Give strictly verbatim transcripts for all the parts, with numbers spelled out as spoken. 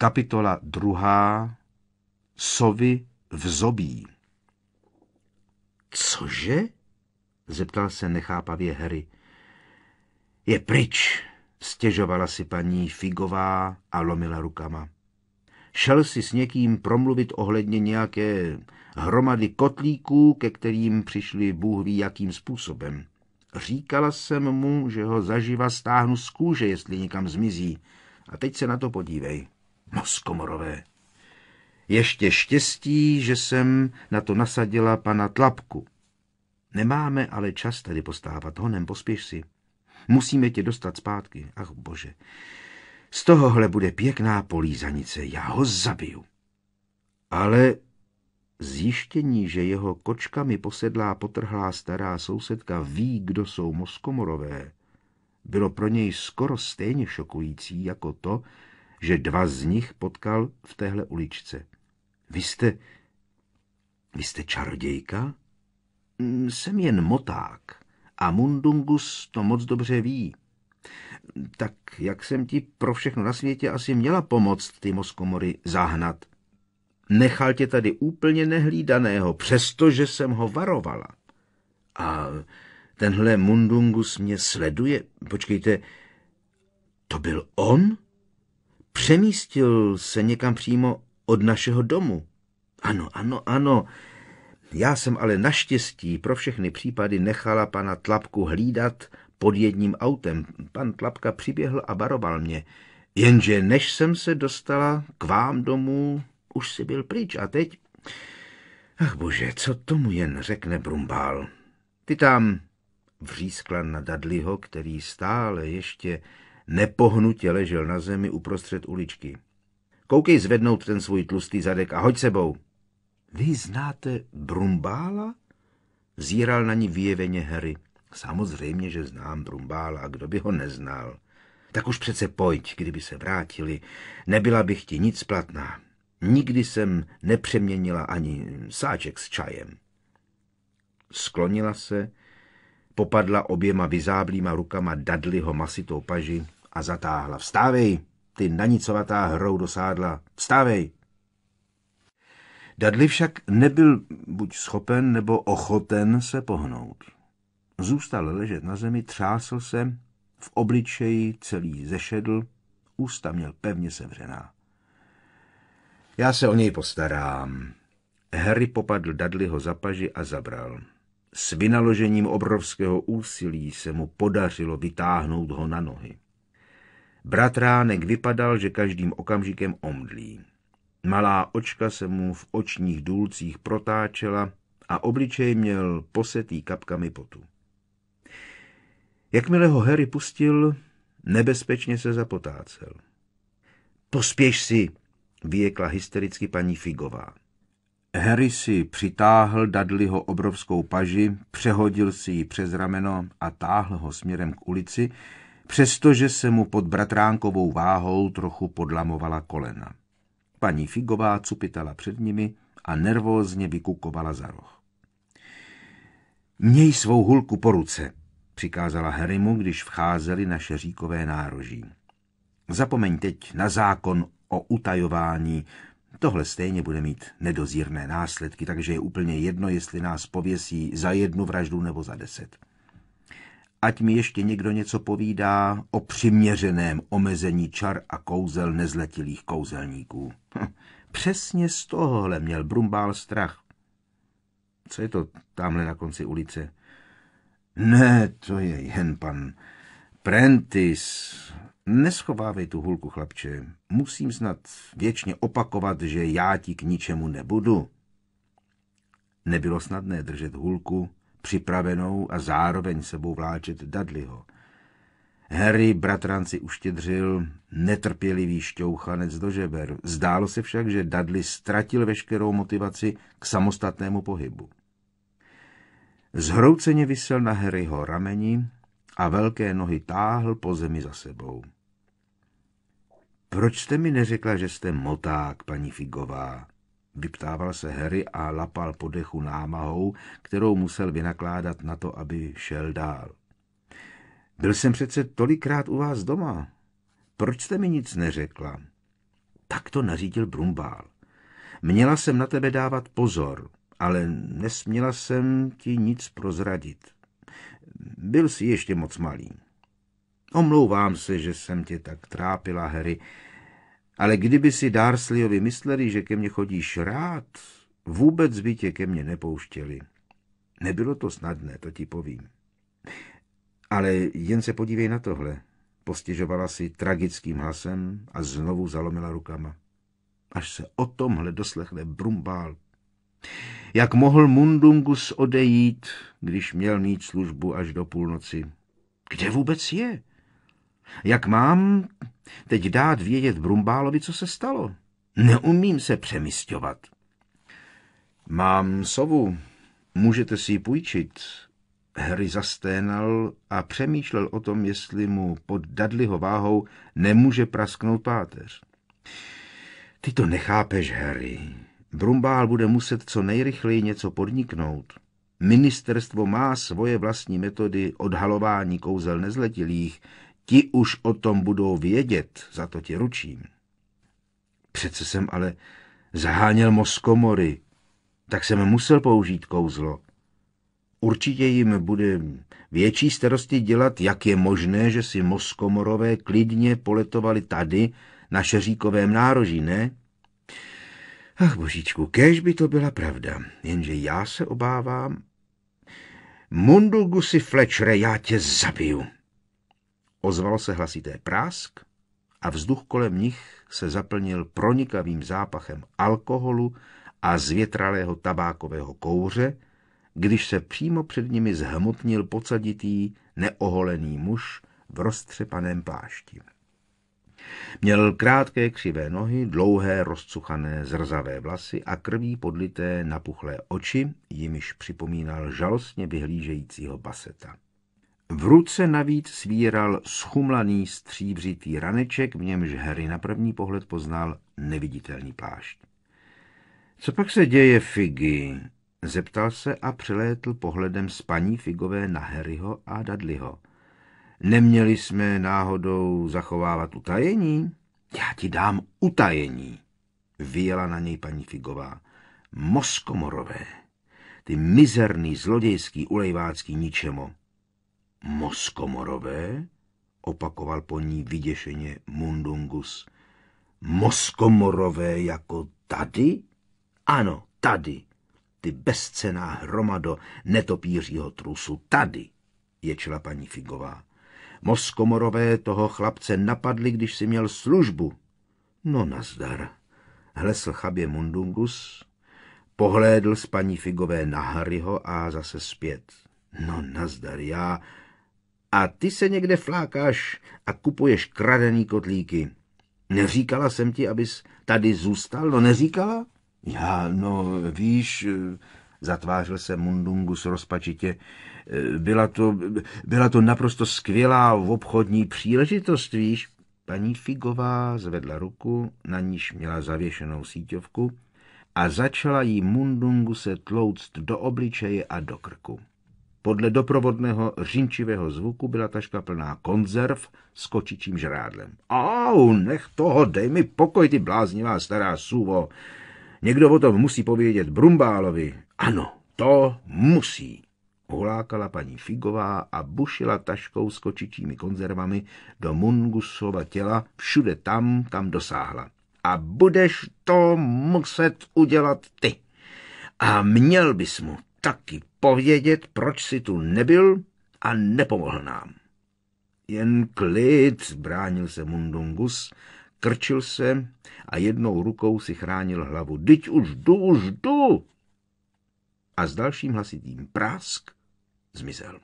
Kapitola druhá. Sovy v zobí. Cože? Zeptal se nechápavě Harry. Je pryč, stěžovala si paní Figová a lomila rukama. Šel si s někým promluvit ohledně nějaké hromady kotlíků, ke kterým přišli Bůh ví jakým způsobem. Říkala jsem mu, že ho zaživa stáhnu z kůže, jestli někam zmizí. A teď se na to podívej. Moskomorové. Ještě štěstí, že jsem na to nasadila pana Tlapku. Nemáme ale čas tady postávat, honem, pospěš si. Musíme tě dostat zpátky. Ach bože, z tohohle bude pěkná polízanice, já ho zabiju. Ale zjištění, že jeho kočkami posedlá potrhlá stará sousedka ví, kdo jsou Moskomorové, bylo pro něj skoro stejně šokující jako to, že dva z nich potkal v téhle uličce. Vy jste... Vy jste čarodějka? Jsem jen moták a Mundungus to moc dobře ví. Tak jak jsem ti pro všechno na světě asi měla pomoct ty Moskomory zahnat? Nechal tě tady úplně nehlídaného, přestože jsem ho varovala. A tenhle Mundungus mě sleduje. Počkejte, to byl on? Přemístil se někam přímo od našeho domu. Ano, ano, ano. Já jsem ale naštěstí pro všechny případy nechala pana Tlapku hlídat pod jedním autem. Pan Tlapka přiběhl a varoval mě. Jenže než jsem se dostala k vám domů, už si byl pryč a teď... Ach bože, co tomu jen řekne Brumbál. Ty tam, vřískla na Dudleyho, který stále ještě nepohnutě ležel na zemi uprostřed uličky. Koukej zvednout ten svůj tlustý zadek a hoď sebou. Vy znáte Brumbála? Zíral na ní vyjeveně Harry. Samozřejmě, že znám Brumbála, a kdo by ho neznal. Tak už přece pojď, kdyby se vrátili. Nebyla bych ti nic platná. Nikdy jsem nepřeměnila ani sáček s čajem. Sklonila se, popadla oběma vyzáblýma rukama Dudleyho masitou paži a zatáhla. Vstávej, ty nanicovatá hrou dosádla. Vstávej. Dudley však nebyl buď schopen nebo ochoten se pohnout. Zůstal ležet na zemi, třásl se, v obličeji celý zešedl, ústa měl pevně sevřená. Já se o něj postarám. Harry popadl Dudleyho za paži a zabral. S vynaložením obrovského úsilí se mu podařilo vytáhnout ho na nohy. Bratránek vypadal, že každým okamžikem omdlí. Malá očka se mu v očních důlcích protáčela a obličej měl posetý kapkami potu. Jakmile ho Harry pustil, nebezpečně se zapotácel. Pospěš si, vyjekla hystericky paní Figová. Harry si přitáhl Dudleyho obrovskou paži, přehodil si ji přes rameno a táhl ho směrem k ulici, přestože se mu pod bratránkovou váhou trochu podlamovala kolena. Paní Figová cupitala před nimi a nervózně vykukovala za roh. Měj svou hulku po ruce, přikázala Harrymu, když vcházeli na šeříkové nároží. Zapomeň teď na zákon o utajování. Tohle stejně bude mít nedozírné následky, takže je úplně jedno, jestli nás pověsí za jednu vraždu nebo za deset. Ať mi ještě někdo něco povídá o přiměřeném omezení čar a kouzel nezletilých kouzelníků. Hm, přesně z tohohle měl Brumbál strach. Co je to tamhle na konci ulice? Ne, to je jen pan Prentice. Neschovávej tu hulku, chlapče. Musím snad věčně opakovat, že já ti k ničemu nebudu. Nebylo snadné držet hulku připravenou a zároveň sebou vláčet Dudleyho. Harry bratranci uštědřil netrpělivý šťouchanec do žeber. Zdálo se však, že Dudley ztratil veškerou motivaci k samostatnému pohybu. Zhrouceně visel na Harryho rameni a velké nohy táhl po zemi za sebou. Proč jste mi neřekla, že jste moták, paní Figová? Vyptával se Harry a lapal po dechu námahou, kterou musel vynakládat na to, aby šel dál. Byl jsem přece tolikrát u vás doma. Proč jste mi nic neřekla? Tak to nařídil Brumbál. Měla jsem na tebe dávat pozor, ale nesměla jsem ti nic prozradit. Byl jsi ještě moc malý. Omlouvám se, že jsem tě tak trápila, Harry, ale kdyby si Dursleyovi mysleli, že ke mně chodíš rád, vůbec by tě ke mně nepouštěli. Nebylo to snadné, to ti povím. Ale jen se podívej na tohle. Postěžovala si tragickým hlasem a znovu zalomila rukama. Až se o tomhle doslechle Brumbál. Jak mohl Mundungus odejít, když měl mít službu až do půlnoci? Kde vůbec je? Jak mám teď dát vědět Brumbálovi, co se stalo? Neumím se přemysťovat. Mám sovu. Můžete si ji půjčit. Harry zasténal a přemýšlel o tom, jestli mu pod Dudleyho váhou nemůže prasknout páteř. Ty to nechápeš, Harry. Brumbál bude muset co nejrychleji něco podniknout. Ministerstvo má svoje vlastní metody odhalování kouzel nezletilých. Ti už o tom budou vědět, za to ti ručím. Přece jsem ale zaháněl mozkomory, tak jsem musel použít kouzlo. Určitě jim bude větší starosti dělat, jak je možné, že si mozkomorové klidně poletovali tady, na Šeříkovém nároží, ne? Ach, božičku, kéž by to byla pravda, jenže já se obávám. Mundungusi Fletchere, já tě zabiju. Ozval se hlasité prásk a vzduch kolem nich se zaplnil pronikavým zápachem alkoholu a zvětralého tabákového kouře, když se přímo před nimi zhmotnil pocaditý, neoholený muž v roztřepaném plášti. Měl krátké křivé nohy, dlouhé rozcuchané zrzavé vlasy a krví podlité napuchlé oči, jimiž připomínal žalostně vyhlížejícího Baseta. V ruce navíc svíral schumlaný stříbřitý raneček, v němž Harry na první pohled poznal neviditelný plášť. Co pak se děje, Figgy? Zeptal se a přelétl pohledem z paní Figové na Harryho a Dudleyho. Neměli jsme náhodou zachovávat utajení? Já ti dám utajení, vyjela na něj paní Figová. Mozkomorové, ty mizerný zlodějský ulejvácký ničemo. Mozkomorové? Opakoval po ní vyděšeně Mundungus. Mozkomorové jako tady? Ano, tady. Ty bezcenná hromado netopířího trusu, tady, ječela paní Figová. Mozkomorové toho chlapce napadli, když si měl službu. No nazdar, hlesl chabě Mundungus, pohlédl z paní Figové na Harryho a zase zpět. No nazdar, já... A ty se někde flákáš a kupuješ kradený kotlíky. Neříkala jsem ti, abys tady zůstal? No neříkala? Já, no, víš, zatvářil se Mundungus rozpačitě, byla to, byla to naprosto skvělá obchodní příležitost, víš. Paní Figová zvedla ruku, na níž měla zavěšenou síťovku a začala jí Mundunguse tlouct do obličeje a do krku. Podle doprovodného řinčivého zvuku byla taška plná konzerv s kočičím žrádlem. Au, nech toho, dej mi pokoj, ty bláznivá stará suvo. Někdo o tom musí povědět Brumbálovi. Ano, to musí, hulákala paní Figová a bušila taškou s kočičími konzervami do Mundungusova těla všude tam, kam dosáhla. A budeš to muset udělat ty. A měl bys mu taky povědět, proč si tu nebyl a nepomohl nám. Jen klid, bránil se Mundungus, krčil se a jednou rukou si chránil hlavu. Dyť už jdu, už jdu! A s dalším hlasitým prásk zmizel.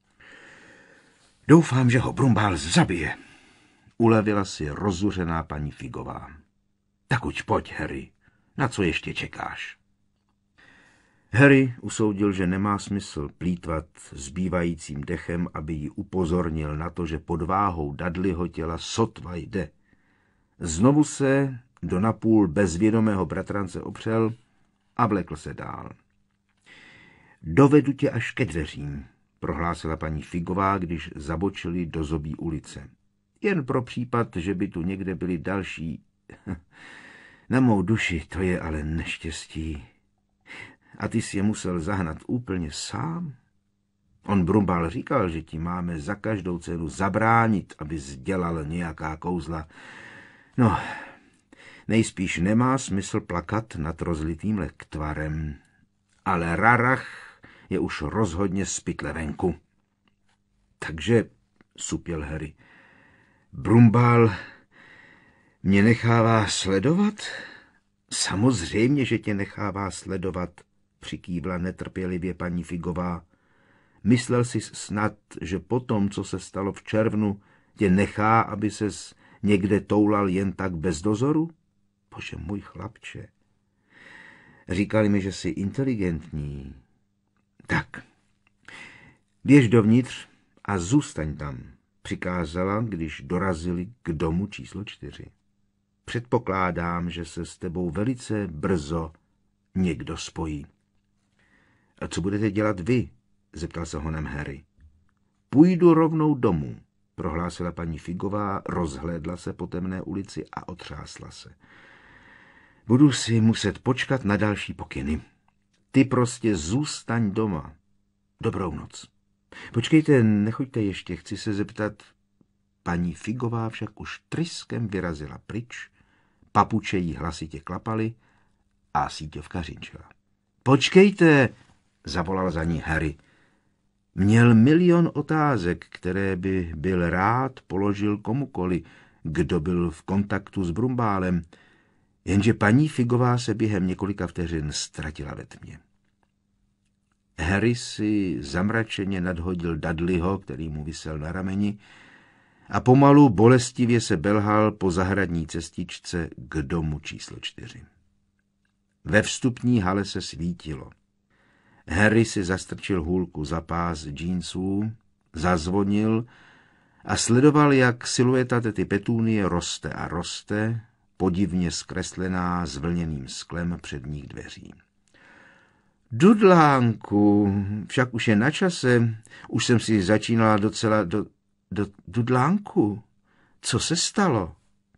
Doufám, že ho Brumbál zabije, ulevila si rozuřená paní Figová. Tak uď pojď, Harry, na co ještě čekáš? Harry usoudil, že nemá smysl plýtvat zbývajícím dechem, aby ji upozornil na to, že pod váhou Dudleyho těla sotva jde. Znovu se do napůl bezvědomého bratrance opřel a vlekl se dál. Dovedu tě až ke dveřím, prohlásila paní Figová, když zabočili do zobí ulice. Jen pro případ, že by tu někde byli další. Na mou duši to je ale neštěstí. A ty si je musel zahnat úplně sám? On Brumbál říkal, že ti máme za každou cenu zabránit, abys dělal nějaká kouzla. No, nejspíš nemá smysl plakat nad rozlitým lektvarem. Ale Rarach je už rozhodně z pytle venku. Takže, supěl Harry, Brumbál mě nechává sledovat? Samozřejmě, že tě nechává sledovat, přikývla netrpělivě paní Figová. Myslel jsi snad, že po tom, co se stalo v červnu, tě nechá, aby ses někde toulal jen tak bez dozoru? Bože můj chlapče, říkali mi, že jsi inteligentní. Tak, běž dovnitř a zůstaň tam, přikázala, když dorazili k domu číslo čtyři. Předpokládám, že se s tebou velice brzo někdo spojí. A co budete dělat vy? Zeptal se honem Harry. Půjdu rovnou domů, prohlásila paní Figová, rozhlédla se po temné ulici a otřásla se. Budu si muset počkat na další pokyny. Ty prostě zůstaň doma. Dobrou noc. Počkejte, nechoďte ještě, chci se zeptat. Paní Figová však už tryskem vyrazila pryč, papuče jí hlasitě klapaly a síťovka řinčila. Počkejte, zavolal za ní Harry. Měl milion otázek, které by byl rád položil komukoli, kdo byl v kontaktu s Brumbálem, jenže paní Figová se během několika vteřin ztratila ve tmě. Harry si zamračeně nadhodil Dudleyho, který mu visel na rameni, a pomalu bolestivě se belhal po zahradní cestičce k domu číslo čtyři. Ve vstupní hale se svítilo. Harry si zastrčil hůlku za pás džínsů, zazvonil a sledoval, jak silueta tety Petunie roste a roste, podivně zkreslená zvlněným sklem předních dveří. Dudlánku, však už je na čase, už jsem si začínala docela do... do Dudlánku, co se stalo?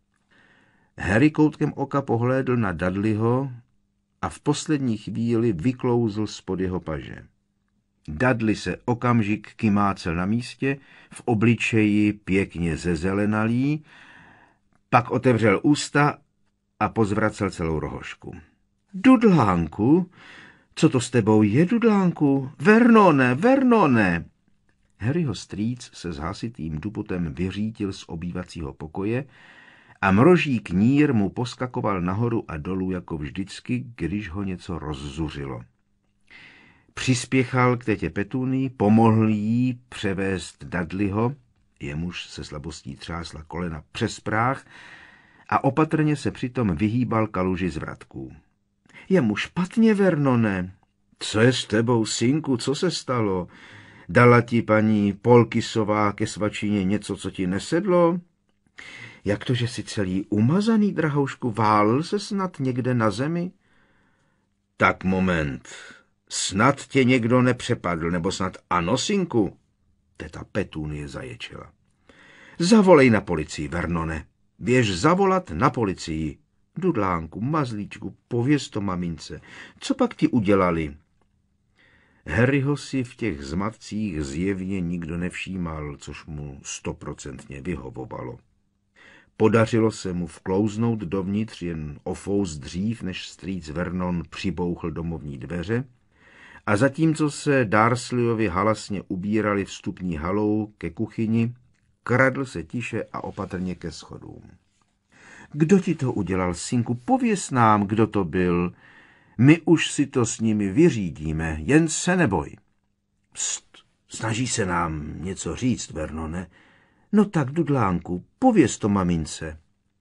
Harry koutkem oka pohlédl na Dudleyho a v poslední chvíli vyklouzl spod jeho paže. Dudley se okamžik kymácel na místě, v obličeji pěkně zezelenalý, pak otevřel ústa a pozvracel celou rohošku. Dudlánku? Co to s tebou je, Dudlánku? Vernone, Vernone! Harryho strýc se s hasitým dupotem vyřítil z obývacího pokoje a mroží knír mu poskakoval nahoru a dolů jako vždycky, když ho něco rozzuřilo. Přispěchal k tetě Petunii, pomohl jí převést Dudleyho, jemuž se slabostí třásla kolena přes práh, a opatrně se přitom vyhýbal kaluži z vratků. Je mu špatně, Vernone. Co je s tebou, synku, co se stalo? Dala ti paní Polkisová ke svačině něco, co ti nesedlo? Jak to, že jsi celý umazaný, drahoušku, válel se snad někde na zemi? Tak moment, snad tě někdo nepřepadl, nebo snad ano, synku? Teta Petunie zaječela. Zavolej na policii, Vernone. Běž zavolat na policii. Dudlánku, mazlíčku, pověz to mamince. Co pak ti udělali? Harryho si v těch zmatcích zjevně nikdo nevšímal, což mu stoprocentně vyhovovalo. Podařilo se mu vklouznout dovnitř jen o fous dřív, než strýc Vernon přibouchl domovní dveře, a zatímco se Dursleyovi halasně ubírali vstupní halou ke kuchyni, kradl se tiše a opatrně ke schodům. Kdo ti to udělal, synku? Pověz nám, kdo to byl. My už si to s nimi vyřídíme, jen se neboj. Pst, snaží se nám něco říct, Vernone. No tak, Dudlánku, pověz to mamince.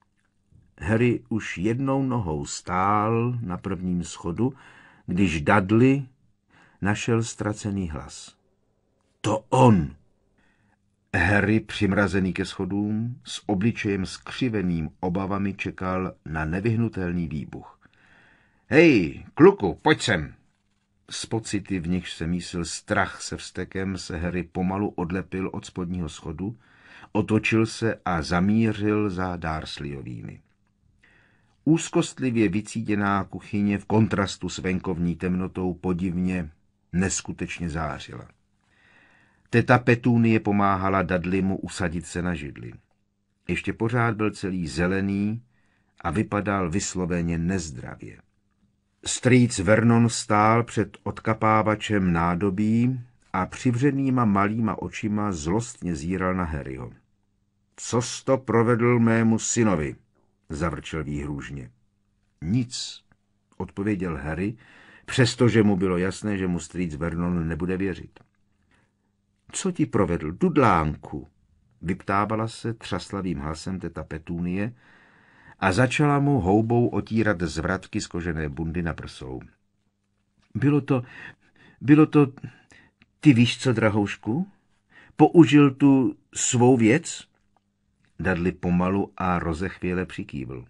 Harry už jednou nohou stál na prvním schodu, když Dudley našel ztracený hlas. To on! Harry, přimrazený ke schodům, s obličejem skřiveným obavami čekal na nevyhnutelný výbuch. Hej, kluku, pojď sem! Z pocity, v nichž se mísil strach se vztekem, se Harry pomalu odlepil od spodního schodu, otočil se a zamířil za Dursleyovými. Úzkostlivě vycítěná kuchyně v kontrastu s venkovní temnotou podivně neskutečně zářila. Teta Petunie pomáhala Dudleymu usadit se na židli. Ještě pořád byl celý zelený a vypadal vysloveně nezdravě. Strýc Vernon stál před odkapávačem nádobí a přivřenýma malýma očima zlostně zíral na Harryho. Co jsi to provedl mému synovi? Zavrčel výhrůžně. Nic, odpověděl Harry, přestože mu bylo jasné, že mu strýc Vernon nebude věřit. Co ti provedl, dudlánku? Vyptávala se třaslavým hlasem teta Petunie a začala mu houbou otírat zvratky z kožené bundy na prsou. Bylo to, bylo to, ty víš co, drahoušku? Použil tu svou věc? Dudley pomalu a rozechvěle přikývl.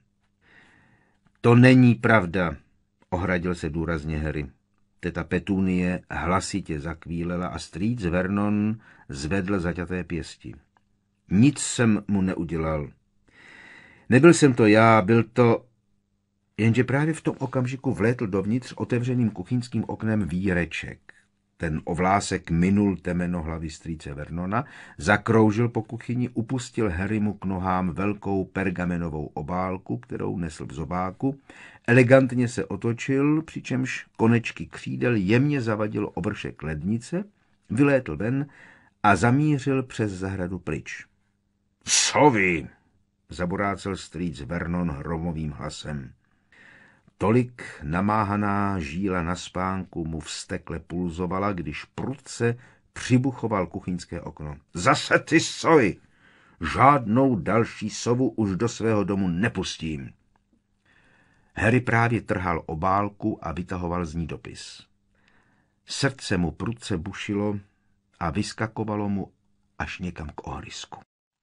To není pravda, ohradil se důrazně Harry. Teta Petunie hlasitě zakvílela a strýc Vernon zvedl zaťaté pěsti. Nic jsem mu neudělal. Nebyl jsem to já, byl to... Jenže právě v tom okamžiku vlétl dovnitř otevřeným kuchyňským oknem Víreček. Ten ovlásek minul temeno hlavy strýce Vernona, zakroužil po kuchyni, upustil Harrymu k nohám velkou pergamenovou obálku, kterou nesl v zobáku, elegantně se otočil, přičemž konečky křídel jemně zavadil obršek lednice, vylétl ven a zamířil přes zahradu pryč. Sovy! Zaborácel strýc Vernon hromovým hlasem. Tolik namáhaná žíla na spánku mu vztekle pulzovala, když prudce přibuchoval kuchyňské okno. Zase ty sovy! Žádnou další sovu už do svého domu nepustím. Harry právě trhal obálku a vytahoval z ní dopis. Srdce mu prudce bušilo a vyskakovalo mu až někam k ohrisku.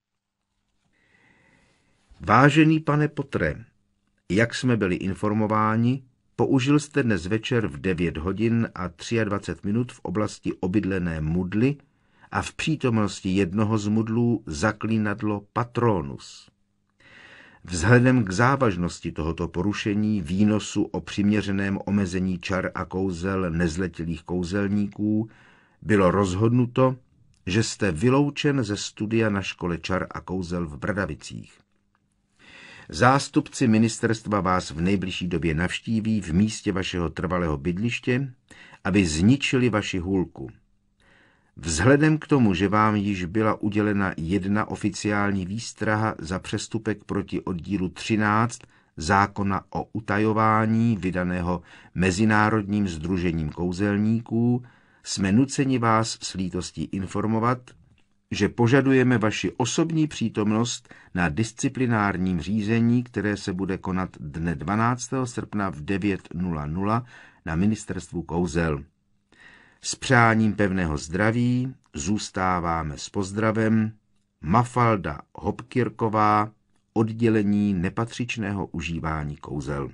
Vážený pane Potre, jak jsme byli informováni, použil jste dnes večer v devět hodin a dvacet tři minut v oblasti obydlené Mudly a v přítomnosti jednoho z mudlů zaklínadlo Patronus. Vzhledem k závažnosti tohoto porušení výnosu o přiměřeném omezení čar a kouzel nezletilých kouzelníků bylo rozhodnuto, že jste vyloučen ze studia na škole čar a kouzel v Bradavicích. Zástupci ministerstva vás v nejbližší době navštíví v místě vašeho trvalého bydliště, aby zničili vaši hůlku. Vzhledem k tomu, že vám již byla udělena jedna oficiální výstraha za přestupek proti oddílu třináct zákona o utajování vydaného Mezinárodním sdružením kouzelníků, jsme nuceni vás s lítostí informovat, že požadujeme vaši osobní přítomnost na disciplinárním řízení, které se bude konat dne dvanáctého srpna v devět nula nula na ministerstvu kouzel. S přáním pevného zdraví zůstáváme s pozdravem Mafalda Hopkirková, oddělení nepatřičného užívání kouzel.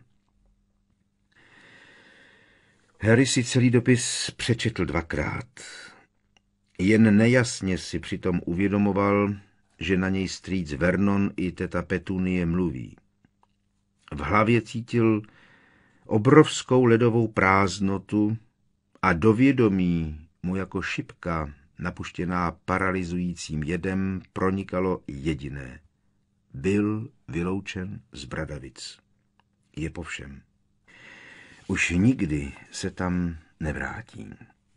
Harry si celý dopis přečetl dvakrát. Jen nejasně si přitom uvědomoval, že na něj strýc Vernon i teta Petunie mluví. V hlavě cítil obrovskou ledovou prázdnotu a do vědomí mu jako šipka napuštěná paralyzujícím jedem pronikalo jediné. Byl vyloučen z Bradavic. Je po všem. Už nikdy se tam nevrátím.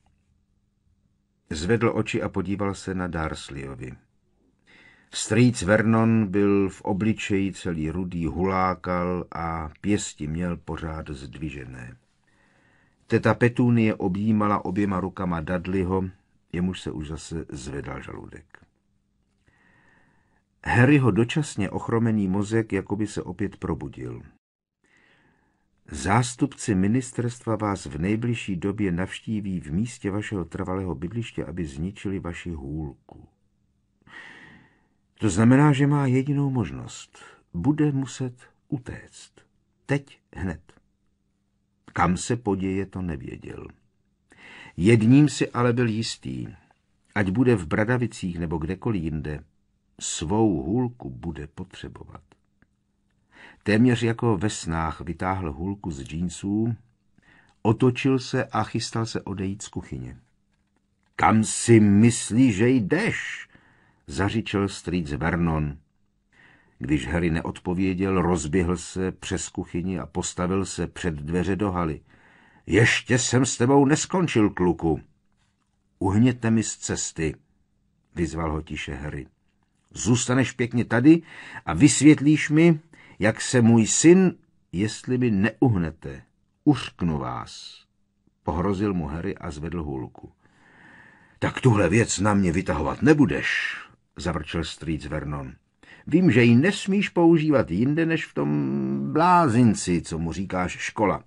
Zvedl oči a podíval se na Dursleyovi. Strýc Vernon byl v obličeji celý rudý, hulákal a pěsti měl pořád zdvižené. Teta Petunie objímala oběma rukama Dudleyho, jemuž se už zase zvedal žaludek. Harryho dočasně ochromený mozek jakoby se opět probudil. Zástupci ministerstva vás v nejbližší době navštíví v místě vašeho trvalého bydliště, aby zničili vaši hůlku. To znamená, že má jedinou možnost. Bude muset utéct. Teď hned. Kam se poděje, to nevěděl. Jedním si ale byl jistý. Ať bude v Bradavicích nebo kdekoliv jinde, svou hůlku bude potřebovat. Téměř jako ve snách vytáhl hůlku z džínsů, otočil se a chystal se odejít z kuchyně. Kam si myslíš, že jdeš? Zařičel strýc Vernon. Když Harry neodpověděl, rozběhl se přes kuchyni a postavil se před dveře do haly. Ještě jsem s tebou neskončil, kluku. Uhněte mi z cesty, vyzval ho tiše Harry. Zůstaneš pěkně tady a vysvětlíš mi, jak se můj syn, jestli mi neuhnete, uřknu vás. Pohrozil mu Harry a zvedl hůlku. Tak tuhle věc na mě vytahovat nebudeš, zavrčel strýc Vernon. Vím, že ji nesmíš používat jinde než v tom blázinci, co mu říkáš škola.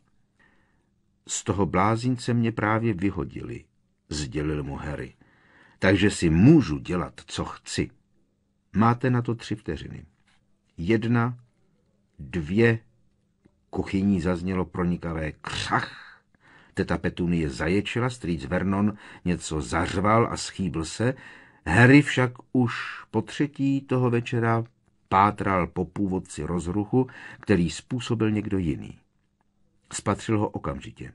Z toho blázince mě právě vyhodili, sdělil mu Harry. Takže si můžu dělat, co chci. Máte na to tři vteřiny. Jedna, dvě, kuchyní zaznělo pronikavé křach. Teta Petunie zaječela, strýc Vernon něco zařval a schýbl se. Harry však už po třetí toho večera pátral po původci rozruchu, který způsobil někdo jiný. Spatřil ho okamžitě.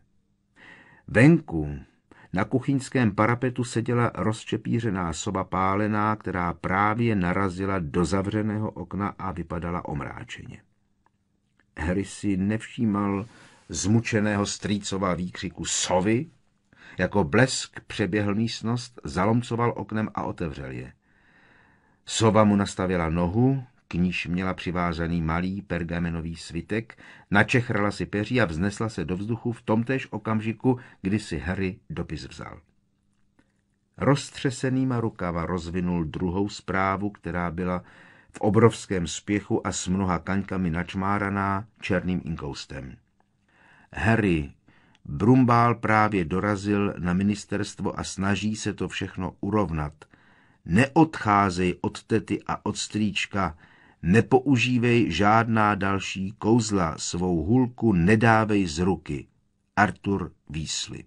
Venku na kuchyňském parapetu seděla rozčepířená soba pálená, která právě narazila do zavřeného okna a vypadala omráčeně. Harry si nevšímal zmučeného strýcova výkřiku sovy, jako blesk přeběhl místnost, zalomcoval oknem a otevřel je. Sova mu nastavila nohu, k níž měla přivázaný malý pergamenový svitek, načechrala si peří a vznesla se do vzduchu v tomtéž okamžiku, kdy si Harry dopis vzal. Roztřesenýma rukama rozvinul druhou zprávu, která byla v obrovském spěchu a s mnoha kaňkami načmáraná černým inkoustem. Harry, Brumbál právě dorazil na ministerstvo a snaží se to všechno urovnat. Neodcházej od tety a od strýčka, nepoužívej žádná další kouzla, svou hůlku nedávej z ruky. Arthur Weasley.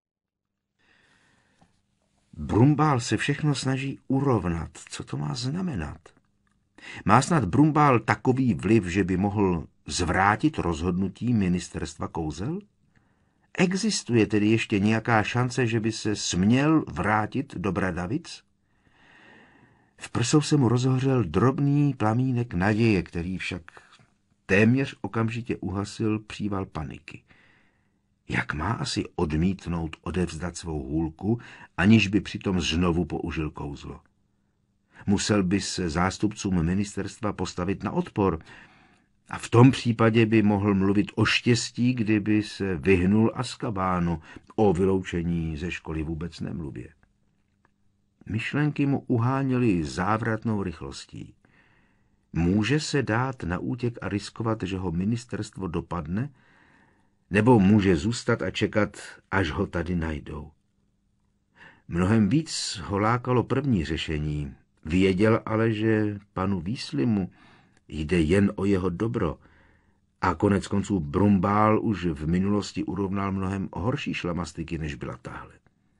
Brumbál se všechno snaží urovnat. Co to má znamenat? Má snad Brumbál takový vliv, že by mohl zvrátit rozhodnutí ministerstva kouzel? Existuje tedy ještě nějaká šance, že by se směl vrátit do Bradavic? V prsou se mu rozhořel drobný plamínek naděje, který však téměř okamžitě uhasil příval paniky. Jak má asi odmítnout odevzdat svou hůlku, aniž by přitom znovu použil kouzlo? Musel by se zástupcům ministerstva postavit na odpor, a v tom případě by mohl mluvit o štěstí, kdyby se vyhnul Azkabánu, o vyloučení ze školy vůbec nemluvě. Myšlenky mu uháněly závratnou rychlostí. Může se dát na útěk a riskovat, že ho ministerstvo dopadne, nebo může zůstat a čekat, až ho tady najdou? Mnohem víc ho lákalo první řešení. Věděl ale, že panu Weasleymu jde jen o jeho dobro. A konec konců Brumbál už v minulosti urovnal mnohem horší šlamastiky, než byla tahle.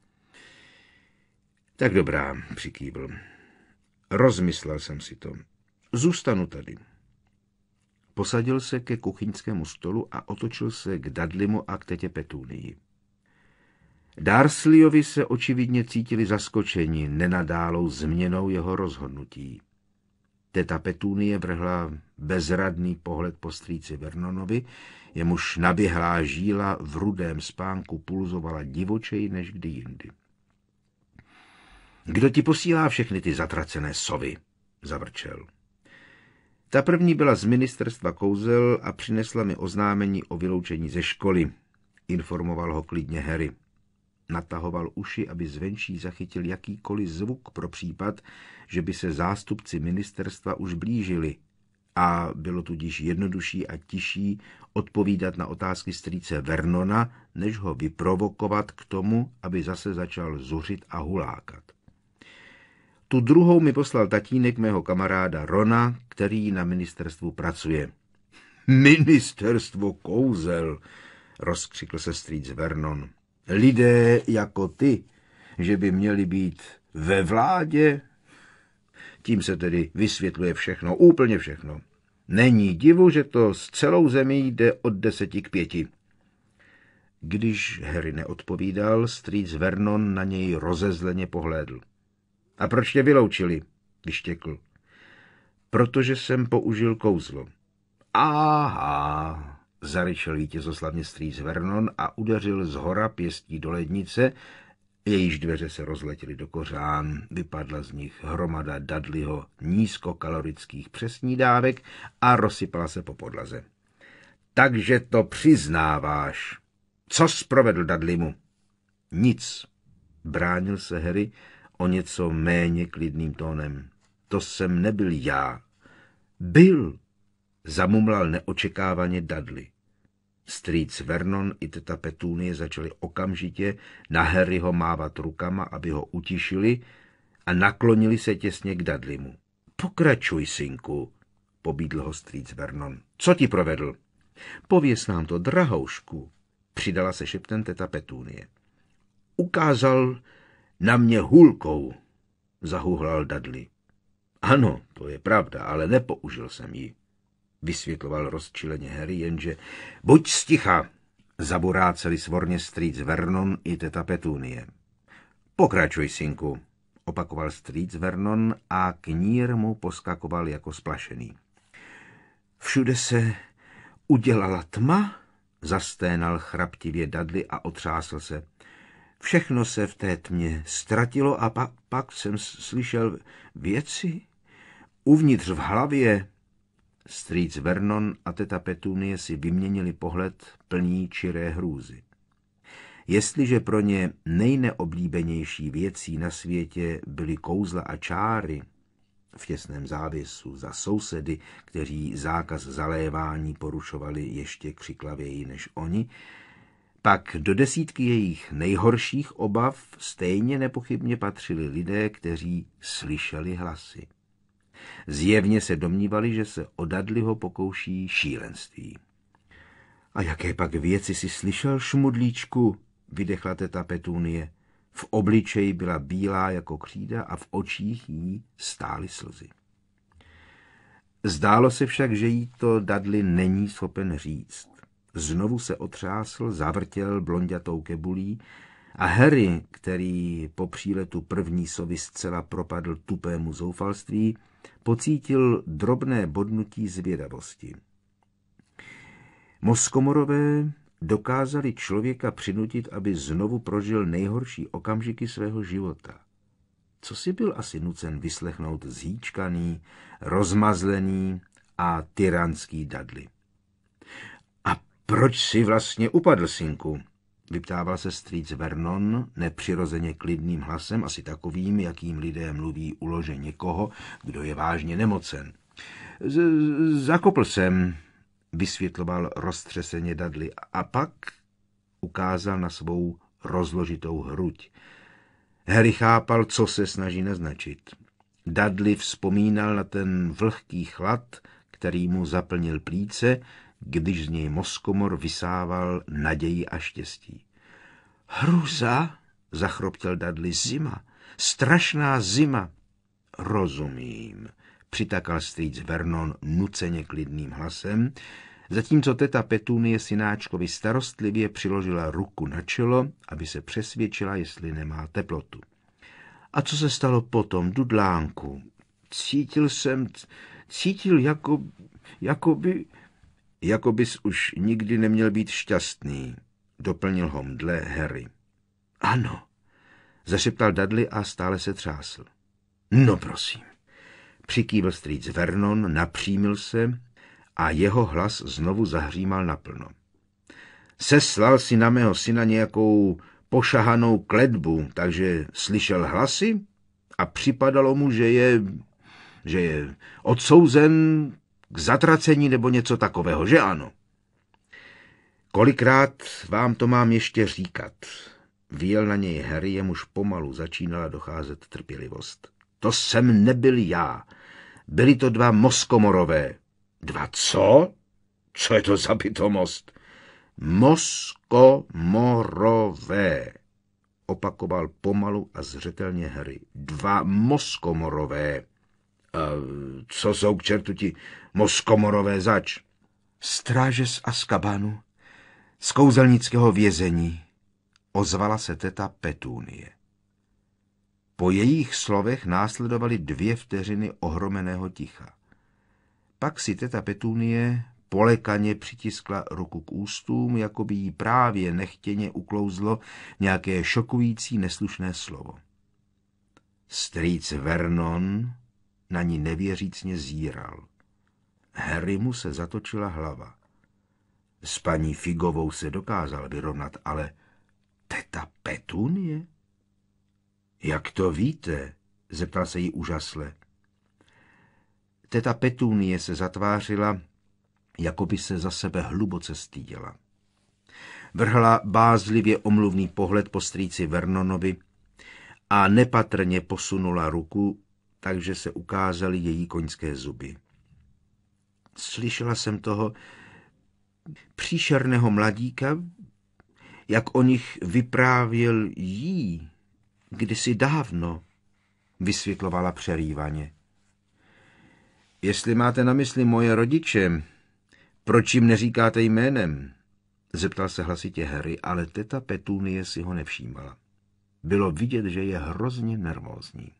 Tak dobrá, přikývl. Rozmyslel jsem si to. Zůstanu tady. Posadil se ke kuchyňskému stolu a otočil se k Dudleymu a k tetě Petúnii. Dursleyovi se očividně cítili zaskočeni nenadálou změnou jeho rozhodnutí. Teta Petúnie vrhla bezradný pohled po strýci Vernonovi, jemuž naběhlá žíla v rudém spánku pulzovala divočej než kdy jindy. Kdo ti posílá všechny ty zatracené sovy? Zavrčel. Ta první byla z ministerstva kouzel a přinesla mi oznámení o vyloučení ze školy, informoval ho klidně Harry. Natahoval uši, aby zvenčí zachytil jakýkoliv zvuk pro případ, že by se zástupci ministerstva už blížili a bylo tudíž jednodušší a tišší odpovídat na otázky strýce Vernona, než ho vyprovokovat k tomu, aby zase začal zuřit a hulákat. Tu druhou mi poslal tatínek mého kamaráda Rona, který na ministerstvu pracuje. Ministerstvo kouzel, rozkřikl se strýc Vernon. Lidé jako ty, že by měli být ve vládě? Tím se tedy vysvětluje všechno, úplně všechno. Není divu, že to s celou zemí jde od deseti k pěti. Když Harry neodpovídal, strýc Vernon na něj rozezleně pohlédl. A proč tě vyloučili? Vyštěkl. Protože jsem použil kouzlo. Aha, zaryčel vítězoslavně strýc Vernon a udeřil zhora pěstí do lednice, jejíž dveře se rozletěly do kořán, vypadla z nich hromada Dudleyho nízkokalorických přesnídávek a rozsypala se po podlaze. Takže to přiznáváš. Co jsi provedl Dudleymu? Nic, bránil se Harry o něco méně klidným tónem. To jsem nebyl já. Byl, zamumlal neočekávaně Dudley. Strýc Vernon i teta Petunie začali okamžitě na Harryho mávat rukama, aby ho utišili, a naklonili se těsně k Dudleymu. Pokračuj, synku, pobídl ho strýc Vernon. Co ti provedl? Pověz nám to, drahoušku, přidala se šeptem teta Petunie. Ukázal na mě hůlkou, zahuhlal Dudley. Ano, to je pravda, ale nepoužil jsem ji, vysvětloval rozčileně Harry, jenže buď sticha, zaburáceli svorně strýc Vernon i teta Petunie. Pokračuj, synku, opakoval strýc Vernon a knír mu poskakoval jako splašený. Všude se udělala tma, zasténal chraptivě Dudley a otřásl se. Všechno se v té tmě ztratilo a pak, pak jsem slyšel věci. Uvnitř v hlavě strýc Vernon a teta Petunie si vyměnili pohled plný čiré hrůzy. Jestliže pro ně nejneoblíbenější věcí na světě byly kouzla a čáry, v těsném závěsu za sousedy, kteří zákaz zalévání porušovali ještě křiklavěji než oni, pak do desítky jejich nejhorších obav stejně nepochybně patřili lidé, kteří slyšeli hlasy. Zjevně se domnívali, že se o Dudleyho pokouší šílenství. A jaké pak věci si slyšel, šmudlíčku, vydechla teta Petunie. V obličeji byla bílá jako křída a v očích jí stály slzy. Zdálo se však, že jí to Dudley není schopen říct. Znovu se otřásl, zavrtěl blonďatou kebulí a Harry, který po příletu první sovy zcela propadl tupému zoufalství, pocítil drobné bodnutí zvědavosti. Moskomorové dokázali člověka přinutit, aby znovu prožil nejhorší okamžiky svého života. Co si byl asi nucen vyslechnout zhýčkaný, rozmazlený a tyranský Dudley. A proč si vlastně upadl, synku? Vyptával se strýc Vernon nepřirozeně klidným hlasem, asi takovým, jakým lidé mluví u lože někoho, kdo je vážně nemocen. Zakopl jsem, vysvětloval roztřeseně Dudley, a pak ukázal na svou rozložitou hruď. Harry chápal, co se snaží naznačit. Dudley vzpomínal na ten vlhký chlad, který mu zaplnil plíce, když z něj moskomor vysával naději a štěstí. Hrůza, zachroptěl Dudley, zima, strašná zima. Rozumím, přitakal strýc Vernon nuceně klidným hlasem, zatímco teta Petunie synáčkovi starostlivě přiložila ruku na čelo, aby se přesvědčila, jestli nemá teplotu. A co se stalo potom, Dudlánku? Cítil jsem, cítil jako, jako by... Jako bys už nikdy neměl být šťastný, doplnil ho mdle Harry. Ano, zašeptal Dudley a stále se třásl. No prosím. Přikývl strýc Vernon, napřímil se a jeho hlas znovu zahřímal naplno. Seslal si na mého syna nějakou pošahanou kletbu, takže slyšel hlasy a připadalo mu, že je, že je odsouzen k zatracení nebo něco takového, že ano? Kolikrát vám to mám ještě říkat? Vyjel na něj Harry, jemuž pomalu začínala docházet trpělivost. To jsem nebyl já. Byli to dva moskomorové. Dva co? Co je to za pitomost? Moskomorové, opakoval pomalu a zřetelně Harry. Dva moskomorové. A co jsou k čertu ti moskomorové zač? Stráže z Azkabanu, z kouzelnického vězení, ozvala se teta Petunie. Po jejich slovech následovaly dvě vteřiny ohromeného ticha. Pak si teta Petunie polekaně přitiskla ruku k ústům, jako by jí právě nechtěně uklouzlo nějaké šokující neslušné slovo. Strýc Vernon na ní nevěřícně zíral. Harrymu se zatočila hlava. S paní Figovou se dokázal vyrovnat, ale teta Petunie? Jak to víte? Zeptal se jí úžasle. Teta Petunie se zatvářila, jako by se za sebe hluboce styděla. Vrhla bázlivě omluvný pohled po strýci Vernonovi a nepatrně posunula ruku, takže se ukázaly její koňské zuby. Slyšela jsem toho příšerného mladíka, jak o nich vyprávěl jí kdysi dávno, vysvětlovala přerývaně. Jestli máte na mysli moje rodiče, proč jim neříkáte jménem? Zeptal se hlasitě Harry, ale teta Petunie si ho nevšímala. Bylo vidět, že je hrozně nervózní.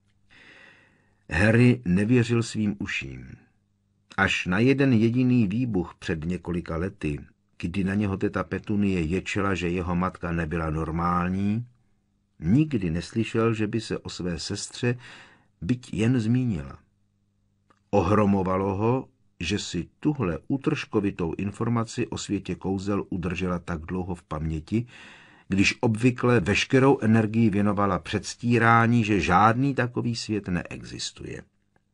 Harry nevěřil svým uším. Až na jeden jediný výbuch před několika lety, kdy na něho teta Petunie ječela, že jeho matka nebyla normální, nikdy neslyšel, že by se o své sestře byť jen zmínila. Ohromovalo ho, že si tuhle útržkovitou informaci o světě kouzel udržela tak dlouho v paměti, když obvykle veškerou energii věnovala předstírání, že žádný takový svět neexistuje.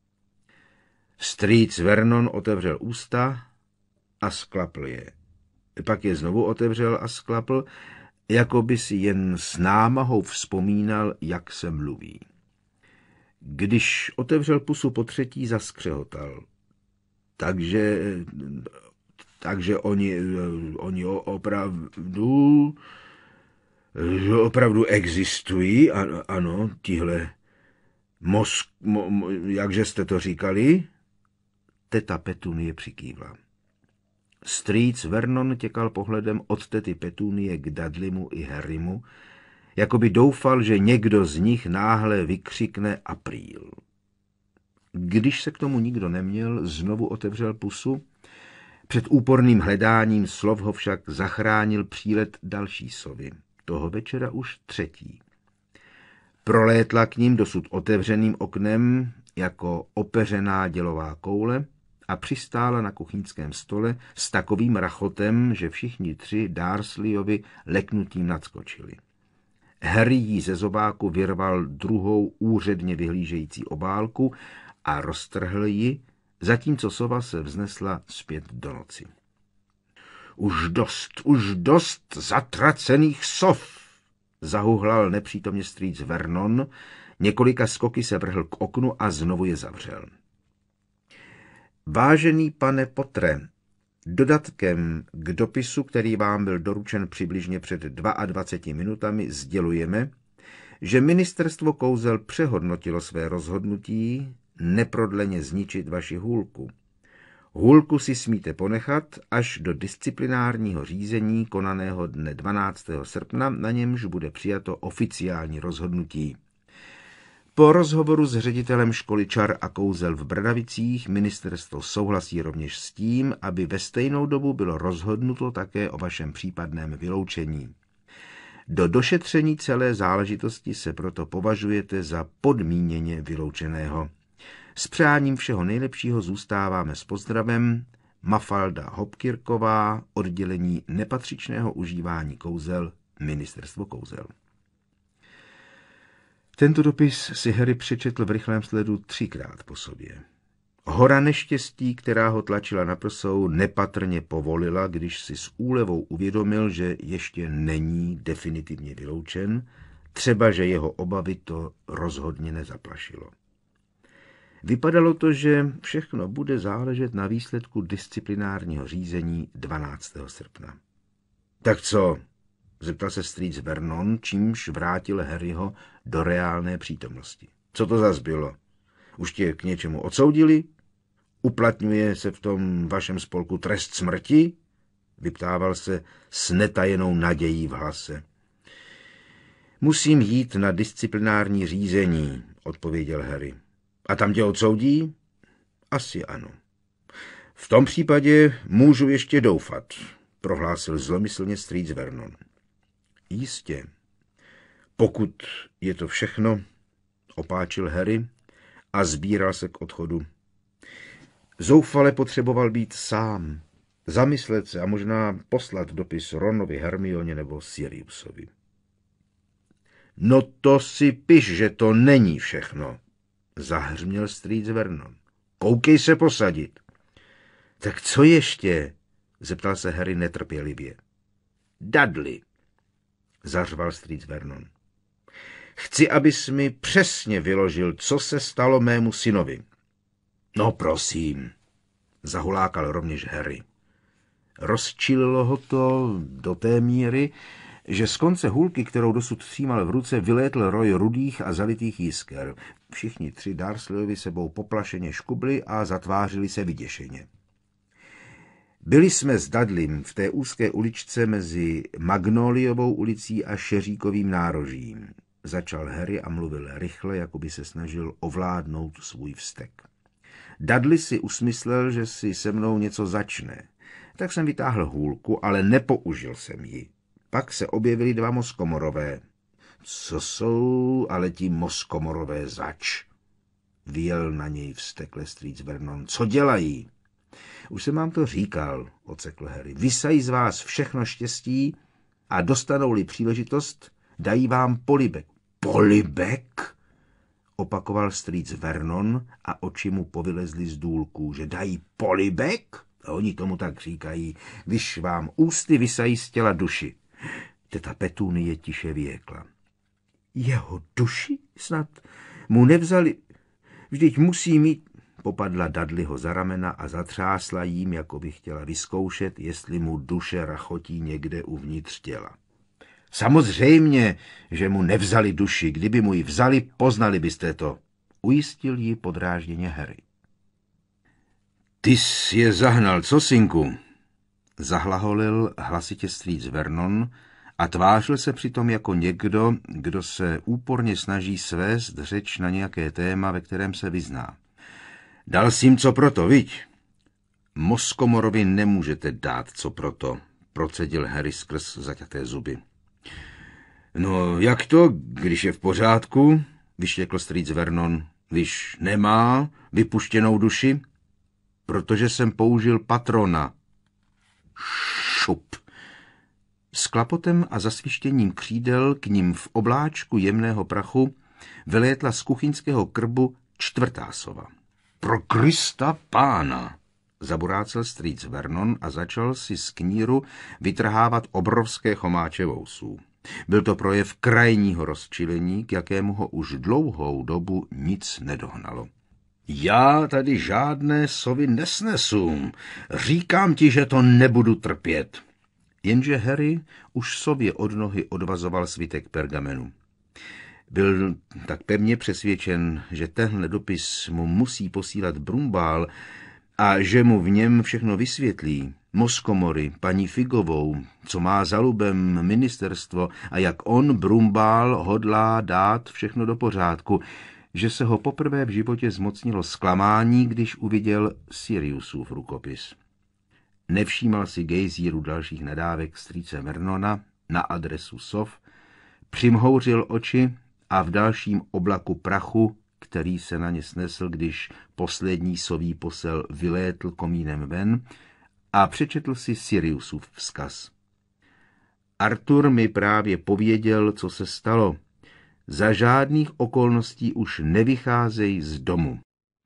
Strýc Vernon otevřel ústa a sklapl je. Pak je znovu otevřel a sklapl, jako by si jen s námahou vzpomínal, jak se mluví. Když otevřel pusu potřetí, zaskřehotal. Takže, takže oni, oni opravdu, opravdu existují, a, ano, tihle mosk, mo, mo, jakže jste to říkali? Teta Petunie přikývla. Strýc Vernon těkal pohledem od tety Petunie k Dudleymu i Harrymu, jako by doufal, že někdo z nich náhle vykřikne apríl. Když se k tomu nikdo neměl, znovu otevřel pusu. Před úporným hledáním slov ho však zachránil přílet další sovy. Toho večera už třetí. Prolétla k ním dosud otevřeným oknem jako opeřená dělová koule a přistála na kuchyňském stole s takovým rachotem, že všichni tři Dursleyovi leknutím nadskočili. Harry jí ze zobáku vyrval druhou úředně vyhlížející obálku a roztrhl ji, zatímco sova se vznesla zpět do noci. Už dost, už dost zatracených sov, zahuhlal nepřítomně strýc Vernon, několika skoky se vrhl k oknu a znovu je zavřel. Vážený pane Potre, dodatkem k dopisu, který vám byl doručen přibližně před dvaceti dvěma minutami, sdělujeme, že ministerstvo kouzel přehodnotilo své rozhodnutí neprodleně zničit vaši hůlku. Hůlku si smíte ponechat až do disciplinárního řízení konaného dne dvanáctého srpna, na němž bude přijato oficiální rozhodnutí. Po rozhovoru s ředitelem školy čar a kouzel v Bradavicích ministerstvo souhlasí rovněž s tím, aby ve stejnou dobu bylo rozhodnuto také o vašem případném vyloučení. Do došetření celé záležitosti se proto považujete za podmíněně vyloučeného. S přáním všeho nejlepšího zůstáváme s pozdravem Mafalda Hopkirková, oddělení nepatřičného užívání kouzel, ministerstvo kouzel. Tento dopis si Harry přečetl v rychlém sledu třikrát po sobě. Hora neštěstí, která ho tlačila na prsou, nepatrně povolila, když si s úlevou uvědomil, že ještě není definitivně vyloučen, třeba že jeho obavy to rozhodně nezaplašilo. Vypadalo to, že všechno bude záležet na výsledku disciplinárního řízení dvanáctého srpna. Tak co? Zeptal se strýc Vernon, čímž vrátil Harryho do reálné přítomnosti. Co to zas bylo? Už tě k něčemu odsoudili? Uplatňuje se v tom vašem spolku trest smrti? Vyptával se s netajenou nadějí v hlase. Musím jít na disciplinární řízení, odpověděl Harry. A tam tě odsoudí? Asi ano. V tom případě můžu ještě doufat, prohlásil zlomyslně strýc Vernon. Jistě. Pokud je to všechno, opáčil Harry a sbíral se k odchodu. Zoufale potřeboval být sám, zamyslet se a možná poslat dopis Ronovi, Hermioně nebo Siriusovi. No to si piš, že to není všechno, zahřměl strýc Vernon. Koukej se posadit. Tak co ještě? Zeptal se Harry netrpělivě. Dudley, zařval strýc Vernon. Chci, abys mi přesně vyložil, co se stalo mému synovi. No prosím, zahulákal rovněž Harry. Rozčililo ho to do té míry, že z konce hůlky, kterou dosud třímal v ruce, vylétl roj rudých a zalitých jisker. Všichni tři Dursleyovi sebou poplašeně škubli a zatvářili se vyděšeně. Byli jsme s Dudleym v té úzké uličce mezi Magnoliovou ulicí a Šeříkovým nárožím. Začal Harry a mluvil rychle, jako by se snažil ovládnout svůj vztek. Dudley si usmyslel, že si se mnou něco začne. Tak jsem vytáhl hůlku, ale nepoužil jsem ji. Pak se objevili dva moskomorové. Co jsou ale ti moskomorové zač? Vyjel na něj vztekle strýc Vernon. Co dělají? Už jsem vám to říkal, ocekl Harry. Vysají z vás všechno štěstí a dostanou-li příležitost, dají vám polibek. Polibek? Opakoval strýc Vernon a oči mu povylezly z důlků. Že dají polibek? A oni tomu tak říkají, když vám ústy vysají z těla duši. Teta Petunie tiše vyjekla. Jeho duši? Snad mu nevzali... Vždyť musí mít... Popadla Dudleyho za ramena a zatřásla jím, jako by chtěla vyzkoušet, jestli mu duše rachotí někde uvnitř těla. Samozřejmě, že mu nevzali duši. Kdyby mu ji vzali, poznali byste to. Ujistil ji podrážděně Harry. Ty jsi je zahnal, co, synku? Zahlaholil hlasitě strýc Vernon a tvářil se přitom jako někdo, kdo se úporně snaží svést řeč na nějaké téma, ve kterém se vyzná. Dal jsi jim co proto, viď? Moskomorovi nemůžete dát co proto, procedil Harry skrz zaťaté zuby. No, jak to, když je v pořádku, vyštěkl strýc Vernon, když nemá vypuštěnou duši? Protože jsem použil patrona. Šup. S klapotem a zasvištěním křídel k ním v obláčku jemného prachu vylétla z kuchyňského krbu čtvrtá sova. Pro Krista pána, zaburácel strýc Vernon a začal si z kníru vytrhávat obrovské chomáče vousů. Byl to projev krajního rozčilení, k jakému ho už dlouhou dobu nic nedohnalo. Já tady žádné sovy nesnesu. Říkám ti, že to nebudu trpět. Jenže Harry už sově od nohy odvazoval svitek pergamenu. Byl tak pevně přesvědčen, že tenhle dopis mu musí posílat Brumbál a že mu v něm všechno vysvětlí. Moskomory, paní Figovou, co má za lubem ministerstvo a jak on, Brumbál, hodlá dát všechno do pořádku, že se ho poprvé v životě zmocnilo zklamání, když uviděl Siriusův rukopis. Nevšímal si gejzíru dalších nadávek strýce Vernona na adresu sov, přimhouřil oči a v dalším oblaku prachu, který se na ně snesl, když poslední soví posel vylétl komínem ven, a přečetl si Siriusův vzkaz. Artur mi právě pověděl, co se stalo. Za žádných okolností už nevycházej z domu.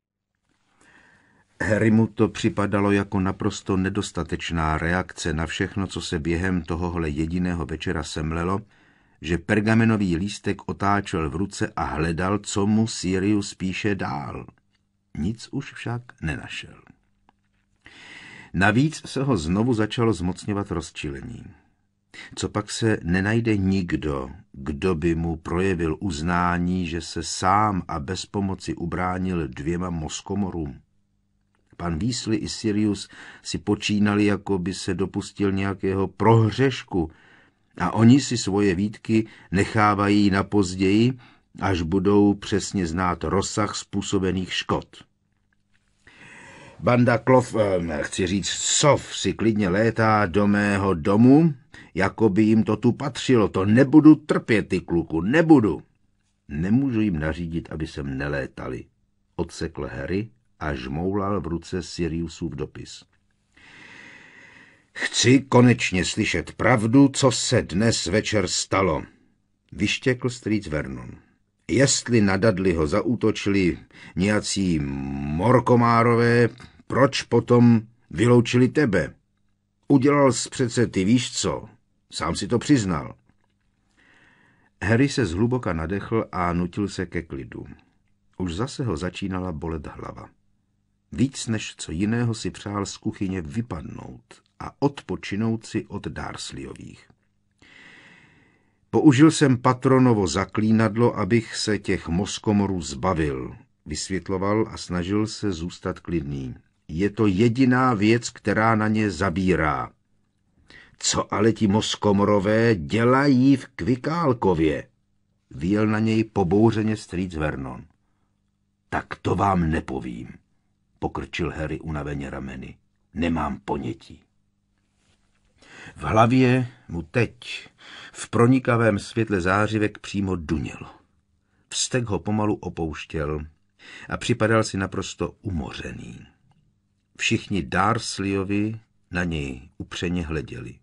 Harry mu to připadalo jako naprosto nedostatečná reakce na všechno, co se během tohohle jediného večera semlelo, že pergamenový lístek otáčel v ruce a hledal, co mu Sirius píše dál. Nic už však nenašel. Navíc se ho znovu začalo zmocňovat rozčilení. Copak se nenajde nikdo, kdo by mu projevil uznání, že se sám a bez pomoci ubránil dvěma moskomorům? Pan Weasley i Sirius si počínali, jako by se dopustil nějakého prohřešku, a oni si svoje výtky nechávají na později, až budou přesně znát rozsah způsobených škod. Banda klov, eh, chci říct sov, si klidně létá do mého domu, jako by jim to tu patřilo. To nebudu trpět, ty kluku, nebudu. Nemůžu jim nařídit, aby sem nelétali, odsekl Harry a žmoulal v ruce Siriusův dopis. Chci konečně slyšet pravdu, co se dnes večer stalo, vyštěkl strýc Vernon. Jestli na Dudleyho zaútočili nějací morkomárové, proč potom vyloučili tebe? Udělal jsi přece ty víš co, sám si to přiznal. Harry se zhluboka nadechl a nutil se ke klidu. Už zase ho začínala bolet hlava. Víc než co jiného si přál z kuchyně vypadnout a odpočinout si od Dursleyových. Použil jsem patronovo zaklínadlo, abych se těch moskomorů zbavil, vysvětloval a snažil se zůstat klidný. Je to jediná věc, která na ně zabírá. Co ale ti moskomorové dělají v Kvikálkově? Vyjel na něj pobouřeně strýc Vernon. Tak to vám nepovím, pokrčil Harry unaveně rameny. Nemám ponětí. V hlavě mu teď v pronikavém světle zářivek přímo dunělo. Vztek ho pomalu opouštěl a připadal si naprosto umořený. Všichni Dursleyovi na něj upřeně hleděli.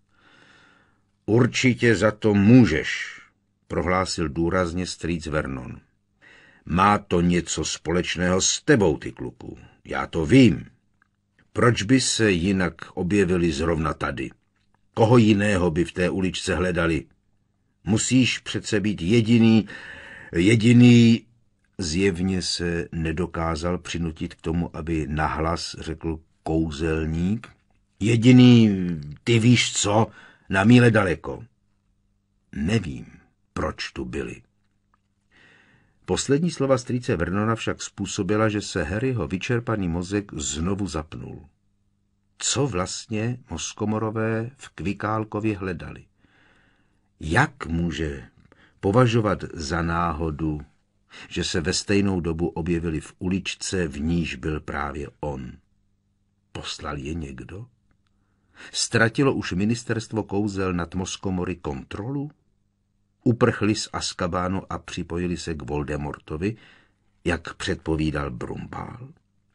Určitě za to můžeš, prohlásil důrazně strýc Vernon. Má to něco společného s tebou, ty kluku. Já to vím. Proč by se jinak objevili zrovna tady? Koho jiného by v té uličce hledali? Musíš přece být jediný, jediný... Zjevně se nedokázal přinutit k tomu, aby nahlas řekl kouzelník. Jediný, ty víš co, na míle daleko. Nevím, proč tu byli. Poslední slova strýce Vernona však způsobila, že se Harryho vyčerpaný mozek znovu zapnul. Co vlastně moskomorové v Kvikálkově hledali? Jak může považovat za náhodu, že se ve stejnou dobu objevili v uličce, v níž byl právě on? Poslal je někdo? Ztratilo už ministerstvo kouzel nad moskomory kontrolu? Uprchli z Azkabánu a připojili se k Voldemortovi, jak předpovídal Brumbál?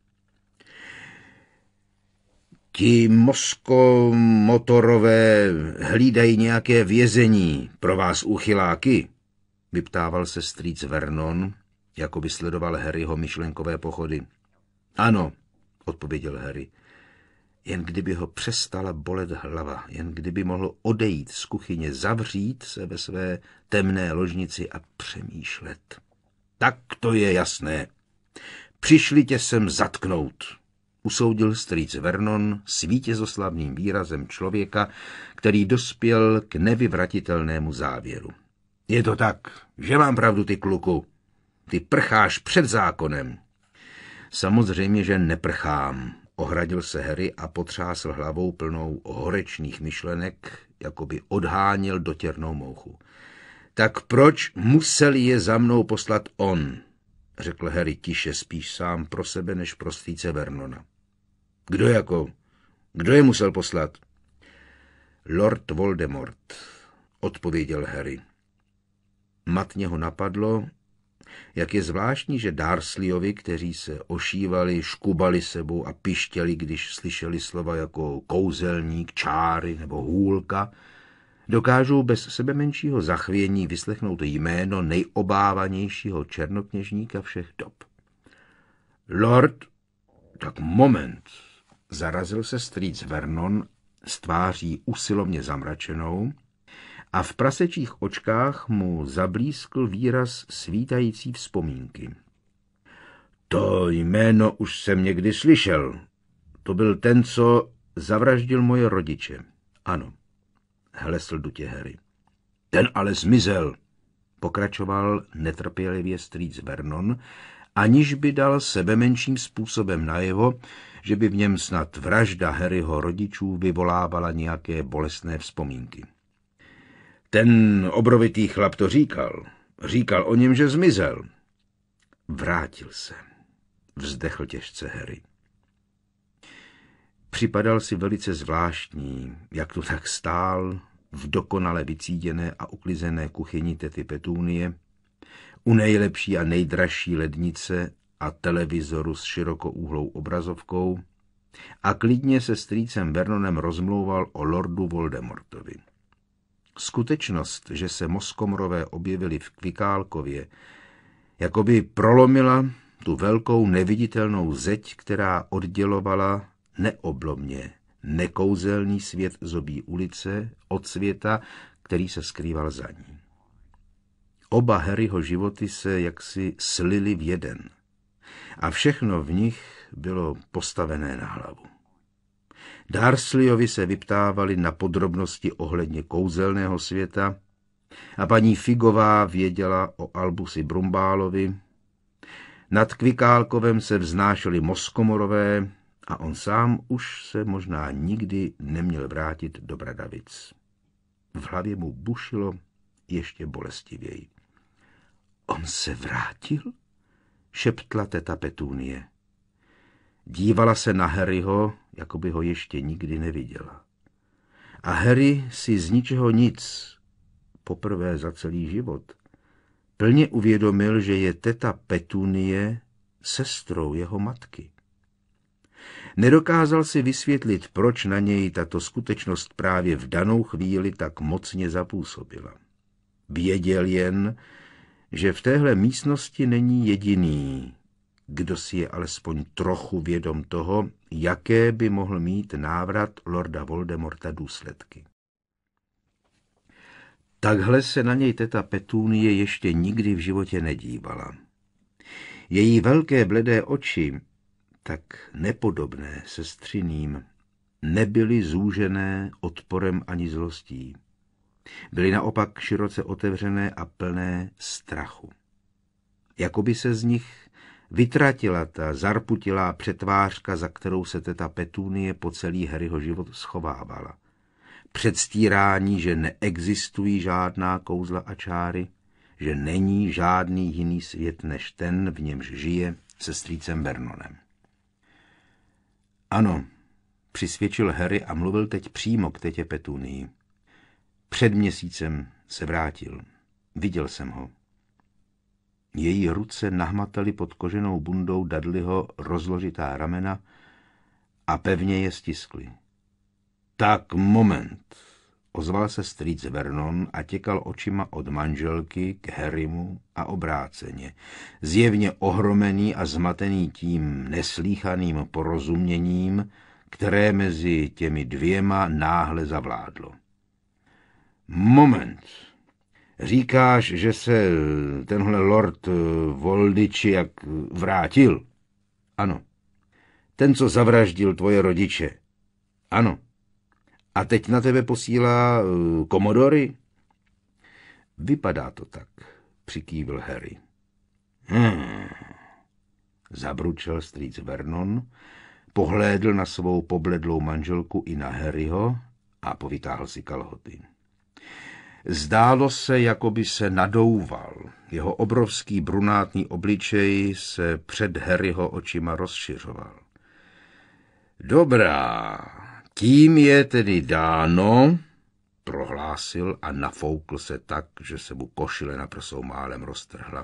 Ti moskomotorové hlídají nějaké vězení pro vás uchyláky, vyptával se strýc Vernon, jako by sledoval Harryho myšlenkové pochody. Ano, odpověděl Harry. Jen kdyby ho přestala bolet hlava, jen kdyby mohl odejít z kuchyně, zavřít se ve své temné ložnici a přemýšlet. Tak to je jasné. Přišli tě sem zatknout, usoudil strýc Vernon s vítězoslavným výrazem člověka, který dospěl k nevyvratitelnému závěru. Je to tak, že mám pravdu, ty kluku. Ty prcháš před zákonem. Samozřejmě, že neprchám, ohradil se Harry a potřásl hlavou plnou horečných myšlenek, jako by odháněl dotěrnou mouchu. Tak proč musel je za mnou poslat on? Řekl Harry tiše, spíš sám pro sebe než pro strýce Vernona. Kdo jako? Kdo je musel poslat? Lord Voldemort, odpověděl Harry. Matně ho napadlo, jak je zvláštní, že Dursleyovi, kteří se ošívali, škubali sebou a pištěli, když slyšeli slova jako kouzelník, čáry nebo hůlka, dokážou bez sebe menšího zachvění vyslechnout jméno nejobávanějšího černokněžníka všech dob. Lord, tak moment, zarazil se strýc Vernon s tváří usilovně zamračenou, a v prasečích očkách mu zablískl výraz svítající vzpomínky. To jméno už jsem někdy slyšel. To byl ten, co zavraždil moje rodiče. Ano. hlesl dutě Harry. Ten ale zmizel, pokračoval netrpělivě strýc Vernon, aniž by dal sebemenším způsobem najevo, že by v něm snad vražda Harryho rodičů vyvolávala nějaké bolestné vzpomínky. Ten obrovitý chlap to říkal. Říkal o něm, že zmizel. Vrátil se, vzdechl těžce Harry. Připadal si velice zvláštní, jak tu tak stál v dokonale vycíděné a uklizené kuchyni tety Petunie, u nejlepší a nejdražší lednice a televizoru s širokoúhlou obrazovkou a klidně se strýcem Vernonem rozmlouval o lordu Voldemortovi. Skutečnost, že se Moskomorové objevili v Kvikálkově, jakoby prolomila tu velkou neviditelnou zeď, která oddělovala neoblomně nekouzelný svět zobí ulice od světa, který se skrýval za ní. Oba Harryho životy se jaksi slily v jeden a všechno v nich bylo postavené na hlavu. Dursleyovi se vyptávali na podrobnosti ohledně kouzelného světa a paní Figová věděla o Albusi Brumbálovi. Nad Kvikálkovem se vznášeli Moskomorové a on sám už se možná nikdy neměl vrátit do Bradavic. V hlavě mu bušilo ještě bolestivěji. On se vrátil? Šeptla teta Petunie. Dívala se na Harryho, jako by ho ještě nikdy neviděla. A Harry si z ničeho nic, poprvé za celý život, plně uvědomil, že je teta Petunie sestrou jeho matky. Nedokázal si vysvětlit, proč na něj tato skutečnost právě v danou chvíli tak mocně zapůsobila. Věděl jen, že v téhle místnosti není jediný, kdo si je alespoň trochu vědom toho, jaké by mohl mít návrat lorda Voldemorta důsledky. Takhle se na něj teta Petunie ještě nikdy v životě nedívala. Její velké bledé oči, tak nepodobné sestřiným, nebyly zúžené odporem ani zlostí. Byly naopak široce otevřené a plné strachu. Jakoby se z nich vytratila ta zarputilá přetvářka, za kterou se teta Petunie po celý Harryho život schovávala. Předstírání, že neexistují žádná kouzla a čáry, že není žádný jiný svět než ten, v němž žije se strýcem Vernonem. Ano, přisvědčil Harry a mluvil teď přímo k tetě Petunii. Před měsícem se vrátil. Viděl jsem ho. Její ruce nahmataly pod koženou bundou Dudleyho rozložitá ramena a pevně je stiskly. Tak moment, ozval se strýc Vernon a těkal očima od manželky k Harrymu a obráceně, zjevně ohromený a zmatený tím neslýchaným porozuměním, které mezi těmi dvěma náhle zavládlo. Moment, říkáš, že se tenhle lord Voldičiak vrátil? Ano. Ten, co zavraždil tvoje rodiče? Ano. A teď na tebe posílá komodory? Vypadá to tak, přikývil Harry. Hmm. Zabručel strýc Vernon, pohlédl na svou pobledlou manželku i na Harryho a povytáhl si kalhoty. Zdálo se, jako by se nadouval. Jeho obrovský brunátný obličej se před Harryho očima rozšiřoval. Dobrá, tím je tedy dáno, prohlásil a nafoukl se tak, že se mu košile na prsou málem roztrhla.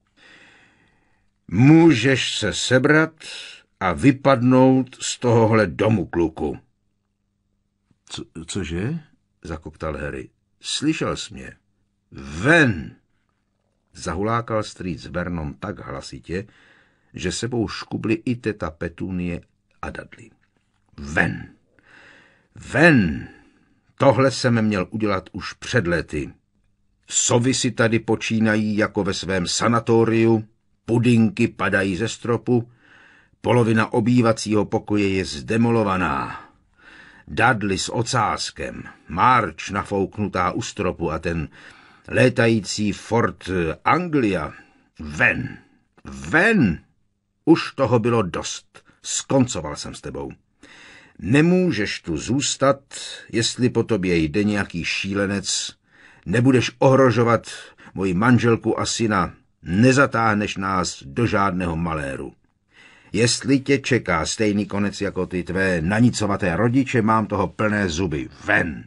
Můžeš se sebrat a vypadnout z tohohle domu, kluku. Co, cože? Zakoktal Harry. Slyšel jsi mě. Ven! Zahulákal strýc Vernon tak hlasitě, že sebou škubli i teta Petunie a Dudley. Ven! Ven! Tohle jsem měl udělat už před lety. Sovy si tady počínají jako ve svém sanatoriu, pudinky padají ze stropu, polovina obývacího pokoje je zdemolovaná. Dudley s ocáskem, March nafouknutá u stropu a ten létající Fort Anglia. Ven, ven! Už toho bylo dost. Skoncoval jsem s tebou. Nemůžeš tu zůstat, jestli po tobě jde nějaký šílenec. Nebudeš ohrožovat moji manželku a syna. Nezatáhneš nás do žádného maléru. Jestli tě čeká stejný konec jako ty tvé nanicovaté rodiče, mám toho plné zuby. Ven!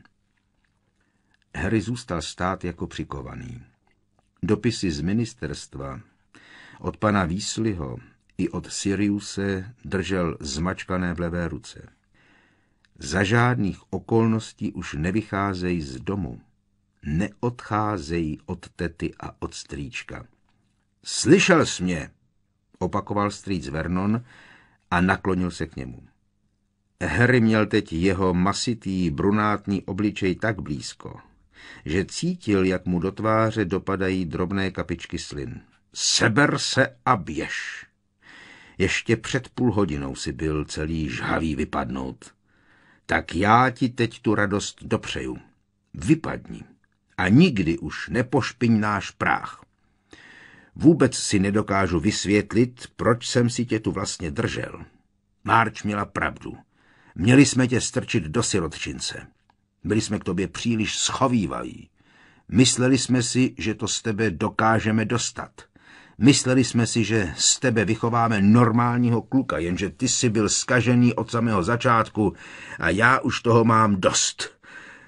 Harry zůstal stát jako přikovaný. Dopisy z ministerstva od pana Weasleyho i od Siriuse držel zmačkané v levé ruce. Za žádných okolností už nevycházejí z domu. Neodcházejí od tety a od strýčka. Slyšel jsi mě, opakoval strýc Vernon a naklonil se k němu. Harry měl teď jeho masitý, brunátný obličej tak blízko, že cítil, jak mu do tváře dopadají drobné kapičky slin. Seber se a běž. Ještě před půl hodinou si byl celý žhavý vypadnout. Tak já ti teď tu radost dopřeju. Vypadni a nikdy už nepošpiň náš práh. Vůbec si nedokážu vysvětlit, proč jsem si tě tu vlastně držel. March měla pravdu. Měli jsme tě strčit do sirotčince. Byli jsme k tobě příliš schovývají. Mysleli jsme si, že to z tebe dokážeme dostat. Mysleli jsme si, že z tebe vychováme normálního kluka, jenže ty jsi byl zkažený od samého začátku a já už toho mám dost.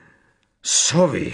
Sovy.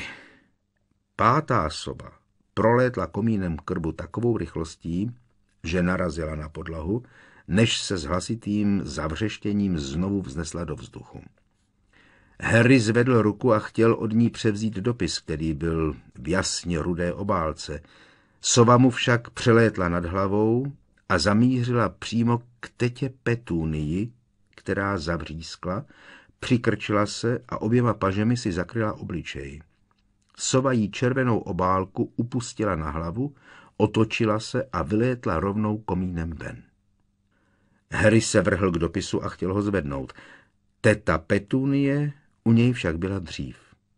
Pátá soba prolétla komínem krbu takovou rychlostí, že narazila na podlahu, než se s hlasitým zavřeštěním znovu vznesla do vzduchu. Harry zvedl ruku a chtěl od ní převzít dopis, který byl v jasně rudé obálce. Sova mu však přelétla nad hlavou a zamířila přímo k tetě Petunii, která zavřískla, přikrčila se a oběma pažemi si zakryla obličej. Sova jí červenou obálku upustila na hlavu, otočila se a vylétla rovnou komínem ven. Harry se vrhl k dopisu a chtěl ho zvednout. Teta Petunie u něj však byla dřív.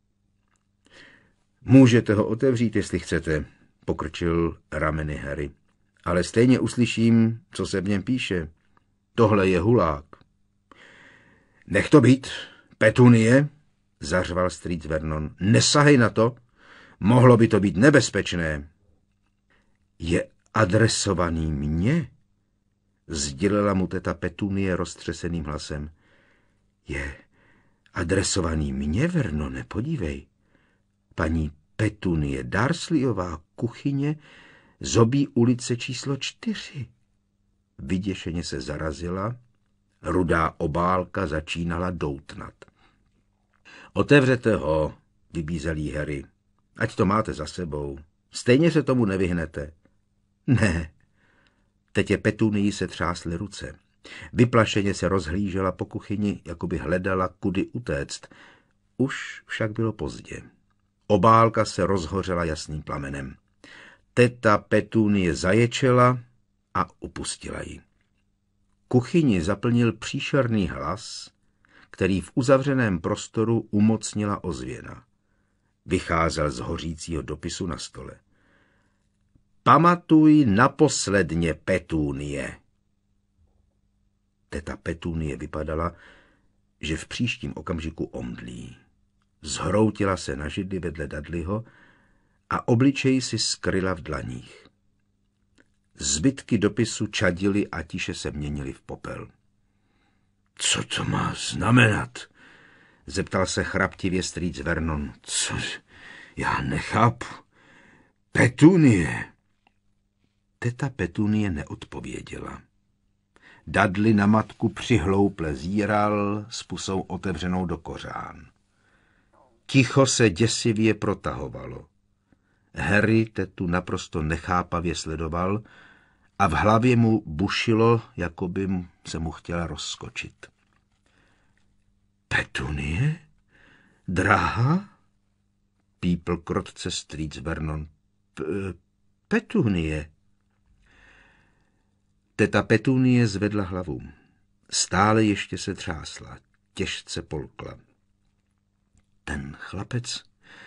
Můžete ho otevřít, jestli chcete, pokrčil rameny Harry. Ale stejně uslyším, co se v něm píše. Tohle je hulák. Nech to být, Petunie, zařval strýc Vernon. Nesahej na to, mohlo by to být nebezpečné. Je adresovaný mně? Sdělila mu teta Petunie roztřeseným hlasem. Je adresovaný mně, Vernone, podívej. Paní Petunie Dursleyová, kuchyně, Zobí ulice číslo čtyři. Vyděšeně se zarazila, rudá obálka začínala doutnat. Otevřete ho, vybízel jí Harry, ať to máte za sebou. Stejně se tomu nevyhnete. Ne. Tetě Petunii se třásly ruce. Vyplašeně se rozhlížela po kuchyni, jako by hledala, kudy utéct. Už však bylo pozdě. Obálka se rozhořela jasným plamenem. Teta Petunie zaječela a upustila ji. Kuchyni zaplnil příšerný hlas, který v uzavřeném prostoru umocnila ozvěna. Vycházel z hořícího dopisu na stole. Pamatuj naposledně, Petunie. Teta Petunie vypadala, že v příštím okamžiku omdlí. Zhroutila se na židli vedle Dudleyho a obličej si skryla v dlaních. Zbytky dopisu čadily a tiše se měnily v popel. Co to má znamenat? Zeptal se chraptivě strýc Vernon. Co? Já nechápu. Petunie. Teta Petunie neodpověděla. Dudley na matku přihlouple zíral s pusou otevřenou do kořán. Ticho se děsivě protahovalo. Harry tetu naprosto nechápavě sledoval a v hlavě mu bušilo, jako by se mu chtěla rozskočit. Petunie? Drahá? Pípl krotce strýc Vernon. Petunie. Teta Petunie zvedla hlavu. Stále ještě se třásla, těžce polkla. Ten chlapec,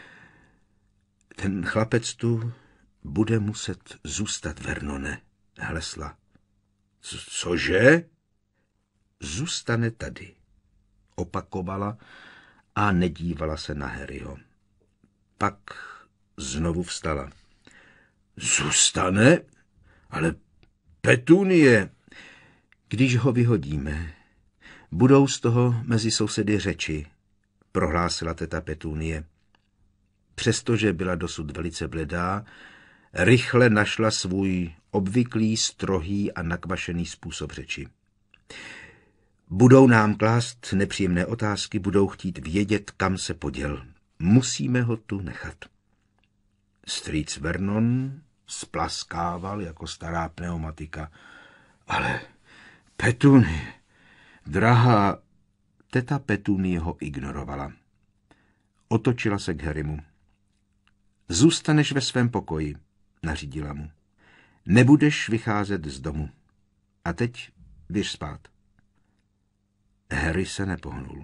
ten chlapec tu bude muset zůstat, Vernone, hlesla. Cože? Zůstane tady, opakovala a nedívala se na Harryho. Pak znovu vstala. Zůstane? Ale Petunie... Když ho vyhodíme, budou z toho mezi sousedy řeči, prohlásila teta Petunie. Přestože byla dosud velice bledá, rychle našla svůj obvyklý, strohý a nakvašený způsob řeči. Budou nám klást nepříjemné otázky, budou chtít vědět, kam se poděl. Musíme ho tu nechat. Strýc Vernon splaskával jako stará pneumatika. Ale Petunie, drahá... Teta Petunie ho ignorovala. Otočila se k Harrymu. Zůstaneš ve svém pokoji, nařídila mu. Nebudeš vycházet z domu. A teď běž spát. Harry se nepohnul.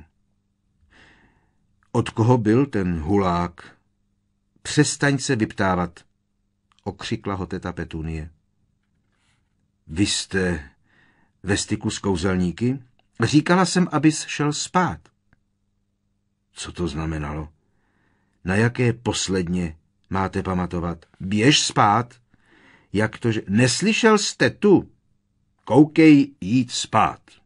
Od koho byl ten hulák? Přestaň se vyptávat, okřikla ho teta Petunie. Vy jste ve styku s kouzelníky? Říkala jsem, abys šel spát. Co to znamenalo? Na jaké posledně máte pamatovat? Běž spát. Jak to, že... Neslyšel jste tu? Koukej jít spát.